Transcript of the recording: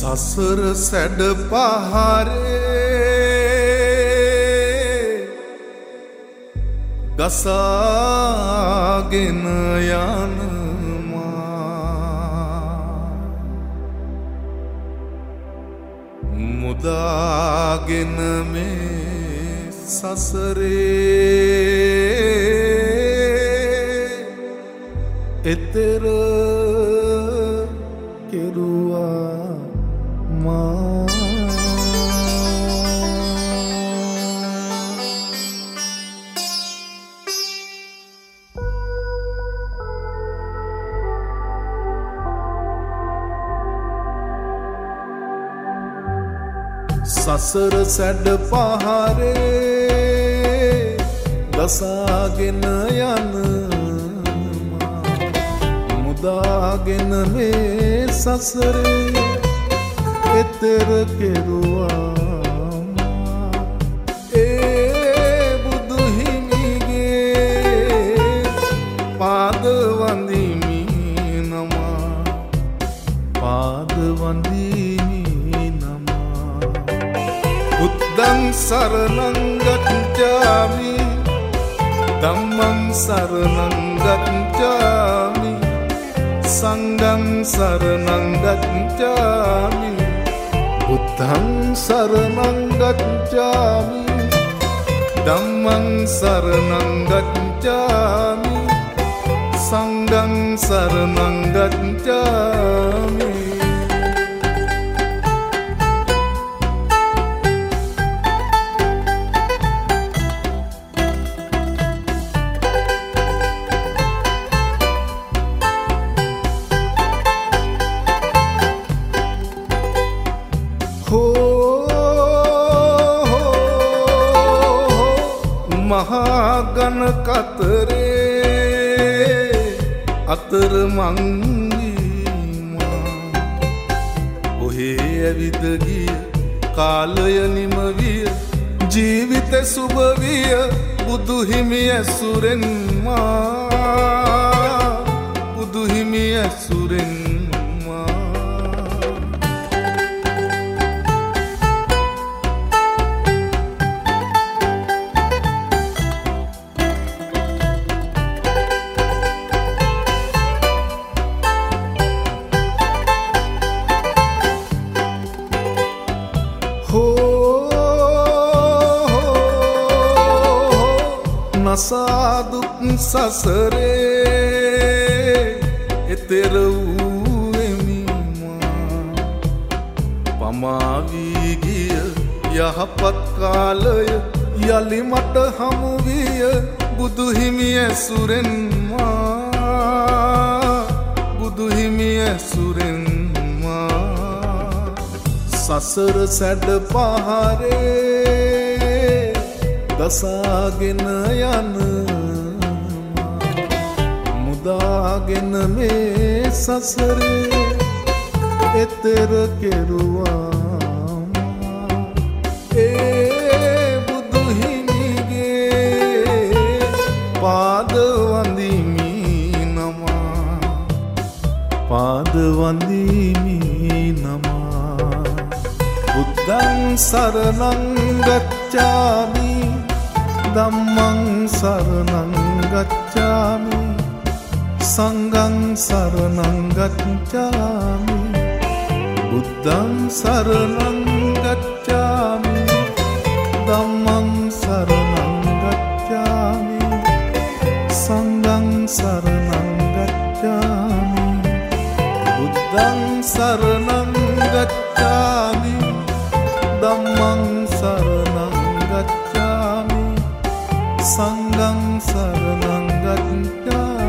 සසර සැඩ පහරේ ගසාගෙන යනවා මුදාගෙන මේ සසරේ එතෙර කෙරුවා මා සසර සැඩ පහරේ ගසාගෙන යනවා මුදාගෙන මේ සසරේ එතෙර කෙරුවා ඒ බුදු හිමිගේ පාද වඳිමි නමා පාද වඳිමි නමා බුද්ධං සරණං ගච්ඡාමි ධම්මං සරණං ගච්ඡාමි සංඝං සරණං ගච්ඡාමි බුද්ධං සරණං ගච්ඡාමි ධම්මං සරණං ගච්ඡාමි සංඝං සරණං ගච්ඡාමි මහාගන කතරේ අතර මංගීමා ඔහේ ඇවිද ගිය කාලය නිම විය ජීවිත සුභ විය බුදු හිමි ඇසුරෙන් මා බුදු හිමි ඇසුරෙන් නසාදුක් සසරේ එතෙර වූ එමිමා පමාවී ගිය යහපත් කාලය යලි මට හමු විය බුදු හිමි ඇසුරෙන් මා බුදු හිමි ඇසුරෙන් මා සසර සැඩ පහරේ ගසාගෙන යනවා මුදාගෙන මේ සසරේ එතෙර කෙරුවා ඒ බුදු හිමිගේ පාද වඳිමි නමා පාද වඳිමි නමා බුද්ධං සරණං ගච්ඡාමි ධම්මං සරණං ගච්ඡාමි සංඝං සරණං ගච්ඡාමි බුද්ධං සරණං ගච්ඡාමි ධම්මං සරණං ගච්ඡාමි සංඝං සරණං ගච්ඡාමි බුද්ධං සරණං ගච්ඡාමි ධම්මං සරණං ගච්ඡාමි සංඝං සරණං ගච්ඡාමි